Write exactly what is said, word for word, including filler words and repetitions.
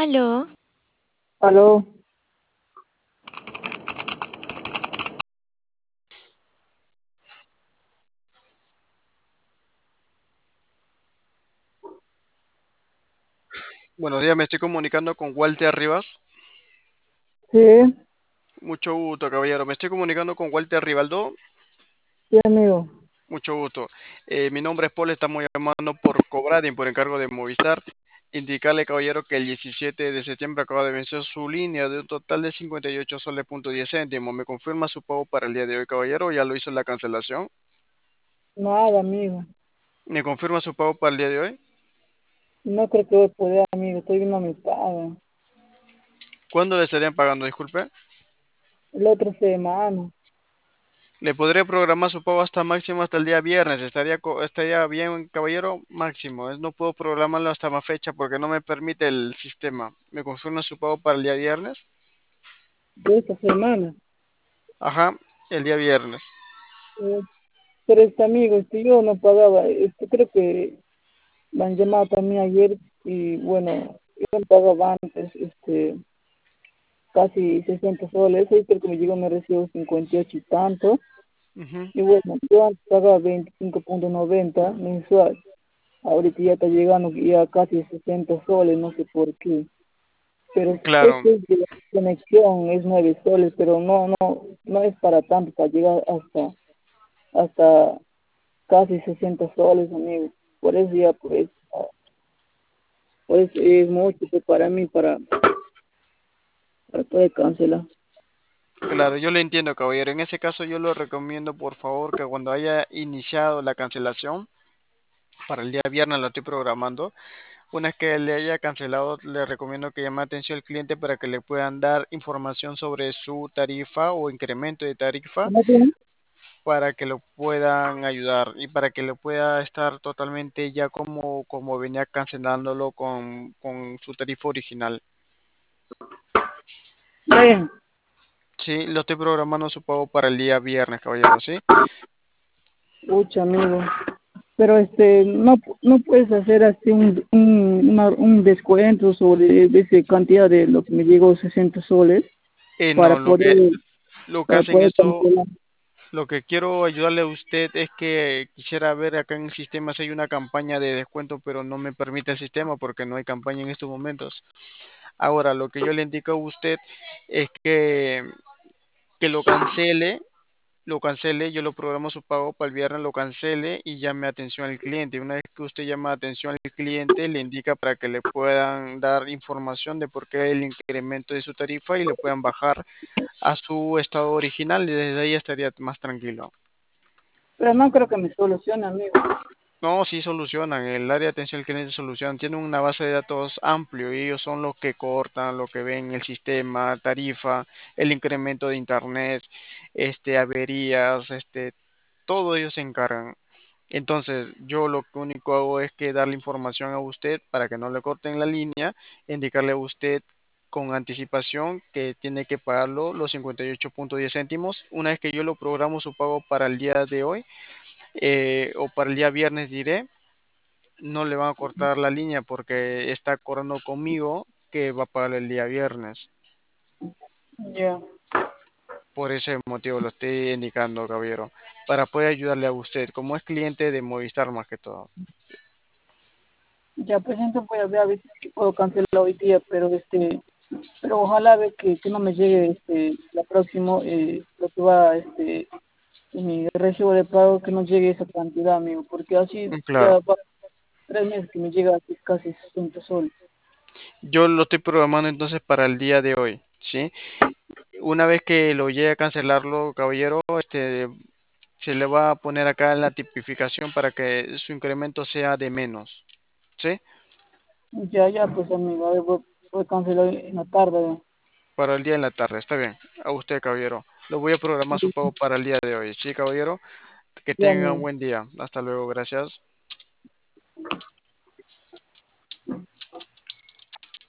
Aló, Aló, Buenos días, me estoy comunicando con Walter Rivas. sí, Mucho gusto, caballero. Me estoy comunicando con Walter Rivaldo. sí, amigo. Mucho gusto. Eh, mi nombre es Paul, estamos llamando por Cobrading, por encargo de Movistar. Indicarle, caballero, que el diecisiete de septiembre acaba de vencer su línea de un total de cincuenta y ocho soles punto diez céntimos. ¿Me confirma su pago para el día de hoy, caballero? ¿Ya lo hizo la cancelación? Nada, amigo. ¿Me confirma su pago para el día de hoy? No creo que voy a poder, amigo. Estoy viendo mi pago. ¿Cuándo le estarían pagando? Disculpe. La otra semana. Le podré programar su pago hasta máximo hasta el día viernes. Estaría, co- estaría bien, caballero, máximo. Es- No puedo programarlo hasta más fecha porque no me permite el sistema. ¿Me confirma su pago para el día viernes? De esta semana. Ajá, el día viernes. Eh, pero este amigo, este yo no pagaba. Este creo que me han llamado también ayer y bueno, yo no pagaba antes, este, casi sesenta soles. Hoy creo que me llegó, me recibo cincuenta y ocho y ocho y tanto. Ujú. Y bueno, yo antes pagaba veinticinco punto noventa mensual. Ahorita ya está llegando ya casi sesenta soles, no sé por qué. Pero sé Claro, que es de la conexión es nueve soles, pero no, no, no es para tanto, para llegar hasta, hasta casi sesenta soles, amigo. Por eso ya, pues, ah, pues es mucho pues, para mí, para, para poder cancelar. claro, yo le entiendo, caballero. En ese caso yo le recomiendo, por favor, que cuando haya iniciado la cancelación, para el día viernes lo estoy programando. Una vez que le haya cancelado, le recomiendo que llame atención al cliente para que le puedan dar información sobre su tarifa o incremento de tarifa ¿No tiene? para que lo puedan ayudar y para que lo pueda estar totalmente ya como, como venía cancelándolo con, con su tarifa original. Brian, Sí, lo estoy programando su pago para el día viernes, caballero, ¿sí? pucha, amigo. Pero este, no, no puedes hacer así un, un, una- un descuento sobre esa cantidad de lo que me llegó sesenta soles Eh, para no, lo que, poder, lo que para hacen poder eso, cancelar. lo que quiero ayudarle a usted es que quisiera ver acá en el sistema si hay una campaña de descuento, pero no me permite el sistema porque no hay campaña en estos momentos. Ahora, lo que yo le indico a usted es que, que lo cancele, lo cancele, yo lo programo su pago para el viernes, lo cancele y llame atención al cliente. Una vez que usted llama atención al cliente, le indica para que le puedan dar información de por qué el incremento de su tarifa y le puedan bajar a su estado original y desde ahí estaría más tranquilo. Pero no creo que me solucione, amigo. No, sí solucionan. El área de atención al cliente solucionan. Tienen una base de datos amplio y ellos son los que cortan, los que ven el sistema, tarifa, el incremento de internet, este, averías, este, todo ellos se encargan. Entonces, yo lo que único hago es que darle información a usted para que no le corten la línea, indicarle a usted con anticipación que tiene que pagarlo los cincuenta y ocho punto diez céntimos. Una vez que yo lo programo su pago para el día de hoy eh, o para el día viernes diré, no le van a cortar la línea porque está acordando conmigo que va a pagar el día viernes. Ya, Por ese motivo lo estoy indicando, caballero, para poder ayudarle a usted, como es cliente de Movistar más que todo. ya, pues entonces voy a ver a ver si puedo cancelar hoy día, pero este, pero ojalá ve que, que no me llegue este, la próxima, eh, lo que va, este, en mi recibo de pago, que no llegue esa cantidad, amigo, porque así Mm, claro, ya va tres meses que me llega así casi sesenta soles. yo lo estoy programando entonces para el día de hoy, ¿sí? Una vez que lo llegue a cancelarlo, caballero, este, se le va a poner acá la tipificación para que su incremento sea de menos, ¿sí? Ya, ya, pues amigo, a ver, voy, voy a cancelar en la tarde. Para el día en la tarde, está bien. A usted, caballero. Lo voy a programar su pago para el día de hoy. Sí, caballero. Que Ya, tenga un amigo. buen día. Hasta luego, gracias.